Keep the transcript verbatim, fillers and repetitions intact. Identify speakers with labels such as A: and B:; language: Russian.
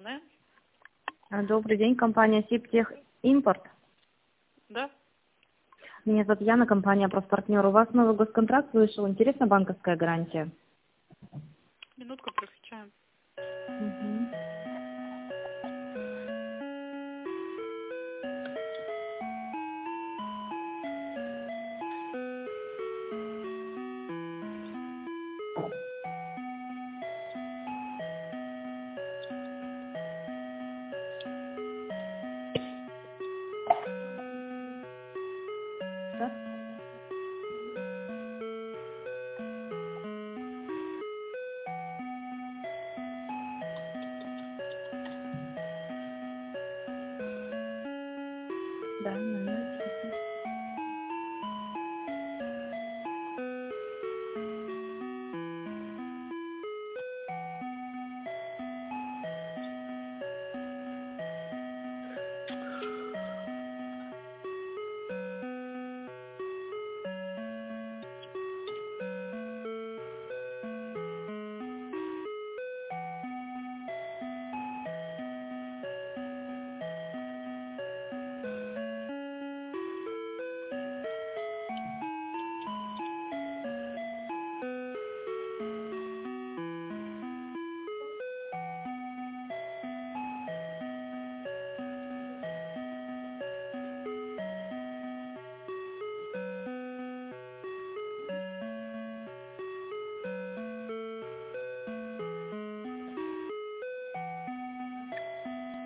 A: Анна.
B: Добрый день, компания Сибтех Импорт.
A: Да?
B: Меня зовут Яна, компания «Профпартнер». У вас новый госконтракт вышел. Интересна банковская гарантия?
A: Минутку прокачаем.
B: Мгм. Да? Да, номер.